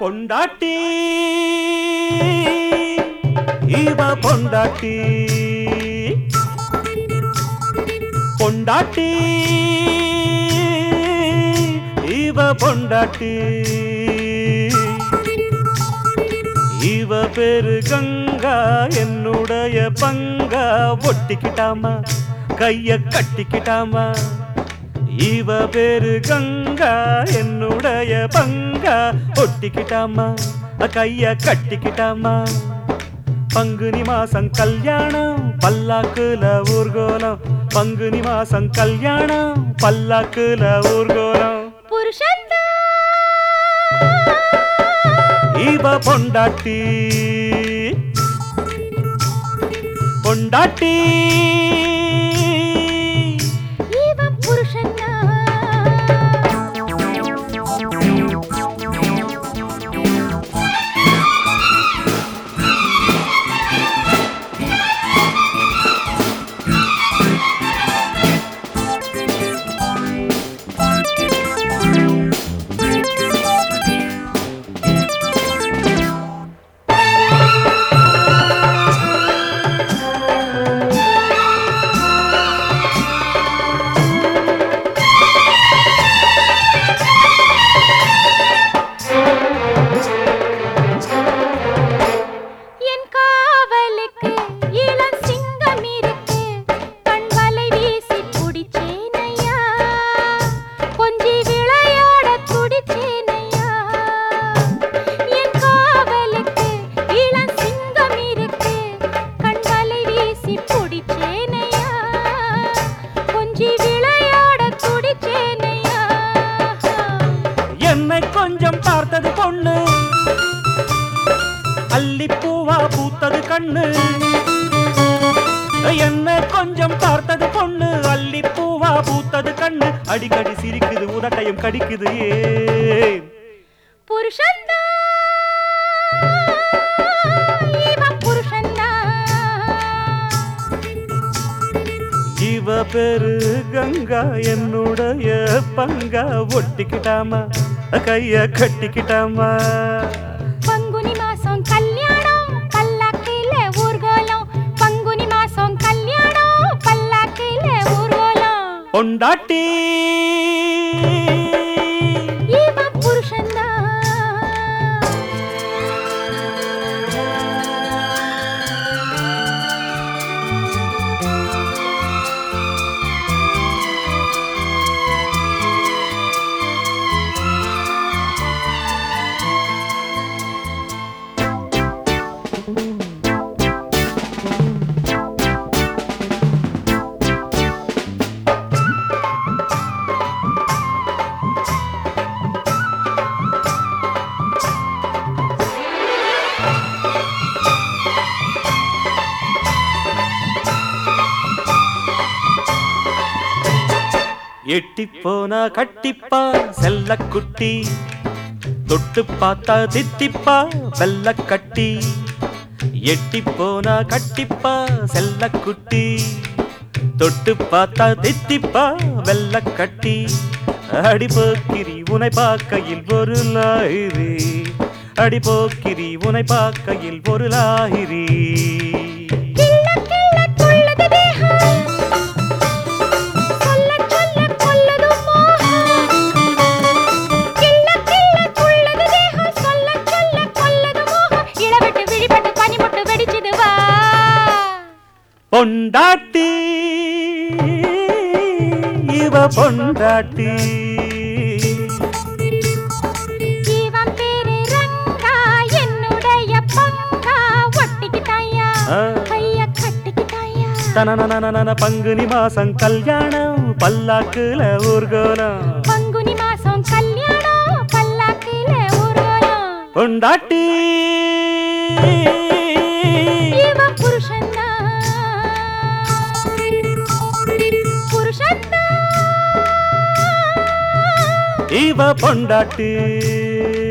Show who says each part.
Speaker 1: பொண்டாட்டி இவ பொண்டாட்டி பொண்டாட்டி இவ பொண்டாட்டி இவ பேரு கங்கா என்னுடைய பங்கா ஒட்டிக்கிட்டாமா கைய கட்டிக்கிட்டாமா இவ பேரு கங்கா என்னுடைய பங்கா ஒட்டிக்கிட்டாமா கைய கட்டிக்கிட்டாமா பங்குனி மாசம் கல்யாணம் பல்லாக்குல ஊர்கோலம் பங்குனி மாசம் கல்யாணம் பல்லாக்குல ஊர்கோலம்
Speaker 2: புருஷன்தா
Speaker 1: இவ பொண்டாட்டி பொண்டாட்டி
Speaker 2: இவன் புருஷன்தா
Speaker 1: என்னை கொஞ்சம் பார்த்தது பொண்ணு அல்லிப்பூவா பூத்தது கண்ணு என்னை கொஞ்சம் பார்த்தது பொண்ணு அல்லிப்பூவா பூத்தது கண்ணு அடிக்கடி சிரிக்குது உதட்டையும் கடிக்குது ஏன்
Speaker 2: புருஷன்தா இவன் புருஷன்தா
Speaker 1: இவ பேரு கங்கா என்னுடைய பங்கா ஒட்டிக்கிட்டாமா கைய கட்டிக்கிட்டாமா
Speaker 2: பங்குனி மாசம் கல்யாணம் பல்லாக்கில ஊர்கோலம் பங்குனி மாசம் கல்யாணம் பல்லாக்கில ஊர்கோலம்
Speaker 1: பொண்டாட்டி
Speaker 2: இவன் புருஷன்தா
Speaker 1: எட்டி போனா கட்டிப்பா செல்லக்குட்டி தொட்டு பார்த்தா தித்திப்பா வெள்ள கட்டி எட்டி போனா கட்டிப்பா செல்லக்குட்டி தொட்டு பார்த்தா தித்திப்பா வெள்ள கட்டி அடிபோக்கிரி உனை பார்க்கையில் ஒரு லாயிரி அடிபோக்கிரி உனை பார்க்கையில் ஒரு லாயிரி பொண்டாட்டி இவ பொண்டாட்டி
Speaker 2: இவன் பேரு ரங்கா என்னுடைய பங்கா ஒட்டிக்கிட்டாயா கைய கட்டிக்கிட்டாயா
Speaker 1: தனனனனன பங்குனி மாசம் கல்யாணம் பல்லாக்குல ஊர்கோலம்
Speaker 2: பங்குனி மாசம் கல்யாணம் பல்லாக்கில ஊர்வலம்
Speaker 1: பொண்டாட்டி
Speaker 2: இவன் புருஷன்தா புருஷன்தா
Speaker 1: இவ பொண்டாட்டி